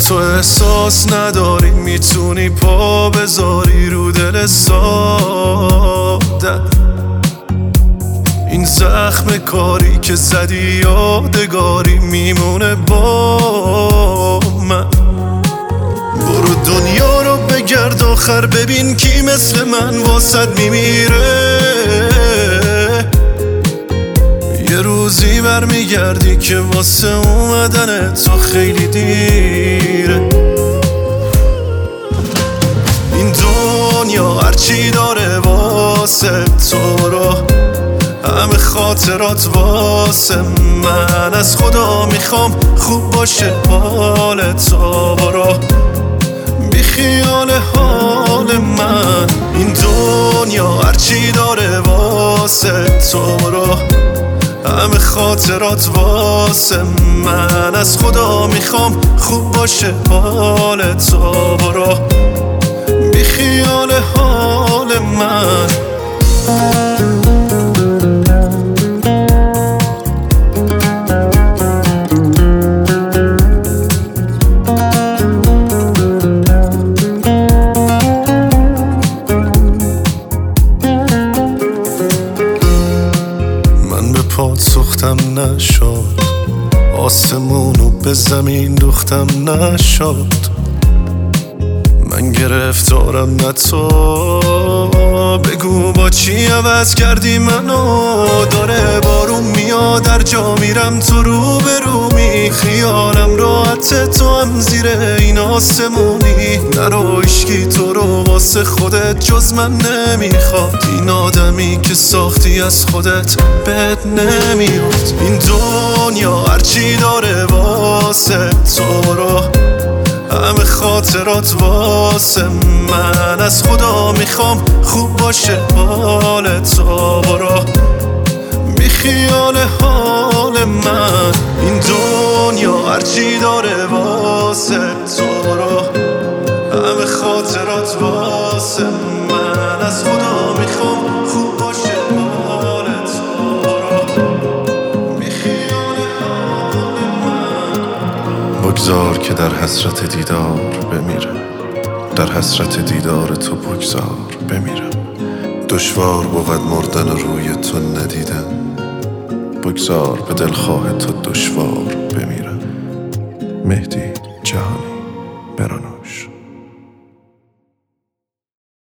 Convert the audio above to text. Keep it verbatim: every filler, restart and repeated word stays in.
تو احساس نداری میتونی پا بذاری رو دل ساده. این زخم کاری که زدی یادگاری میمونه با من. برو دنیا رو بگرد آخر ببین کی مثل من واسد میمیره. یه روزی برمیگردی که واسه اومدن تو خیلی دیره. این دنیا هرچی داره واسه تو رو، همه خاطرات واسه من. از خدا میخوام خوب باشه حال تو، برو بی خیال حال من. این دنیا هرچی داره واسه تو رو، همه خاطرات واسه من. از خدا میخوام خوب باشه حال تو، برو بی خیال حال من. پات سوختم نشد، آسمونو به زمین دوختم نشد. من گرفتارم نه تو، بگو با چی عوض کردی منو. داره بارون میاد در جا میرم تو رو به رومی. خیالم راحت تو هم زیر این آسمونی. نرو عشقی تو رو واسه خودت جز من نمیخواد. این آدمی که ساختی از خودت بد نمیاد. این دنیا هرچی داره واسه تو رو، همه خاطرات واسه من. از خدا میخوام خوب باشه حال تو، برو بی خیال حال من. این دنیا هرچی داره واسه تو رو، همه خاطرات واسه من. از خدا میخوام خوب باشه حال تو، برو بی خیال حال من. بگذار که در حسرت دیدار بمیرم، در حسرت دیدار تو بگذار بمیرم. دشوار بود مردن روی تو ندیدن، بگذار به دلخواه تو دشوار بمیرم. مهدی جهانی، برانوش.